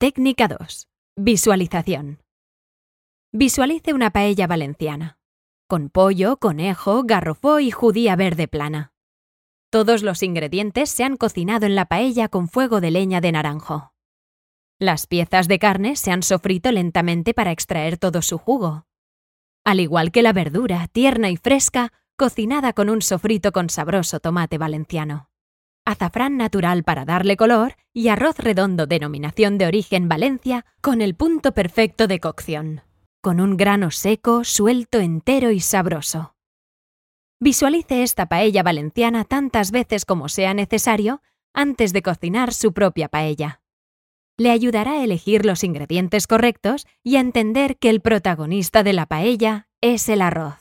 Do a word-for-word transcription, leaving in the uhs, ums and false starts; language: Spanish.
Técnica dos. Visualización. Visualice una paella valenciana, con pollo, conejo, garrofó y judía verde plana. Todos los ingredientes se han cocinado en la paella con fuego de leña de naranjo. Las piezas de carne se han sofrito lentamente para extraer todo su jugo, al igual que la verdura, tierna y fresca, cocinada con un sofrito con sabroso tomate valenciano, azafrán natural para darle color y arroz redondo denominación de origen Valencia con el punto perfecto de cocción, con un grano seco, suelto, entero y sabroso. Visualice esta paella valenciana tantas veces como sea necesario antes de cocinar su propia paella. Le ayudará a elegir los ingredientes correctos y a entender que el protagonista de la paella es el arroz.